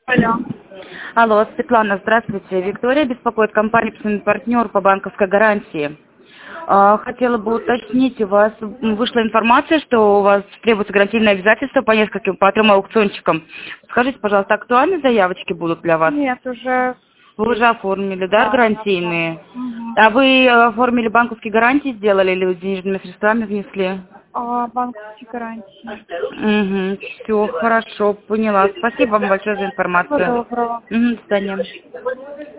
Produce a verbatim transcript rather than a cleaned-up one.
Алло. Алло, Светлана, здравствуйте. Виктория беспокоит, компания партнер по банковской гарантии. А, Хотела бы уточнить, у вас вышла информация, что у вас требуется гарантийное обязательство по нескольким, по трем аукциончикам. Скажите, пожалуйста, актуальные заявочки будут для вас? Нет, уже... Вы уже оформили, да, Да, гарантийные? угу. А вы оформили банковские гарантии, сделали или денежными средствами внесли? А, банковские гарантии. Угу, все, хорошо, поняла. Спасибо вам большое за Всего информацию. доброго. Угу, до свидания.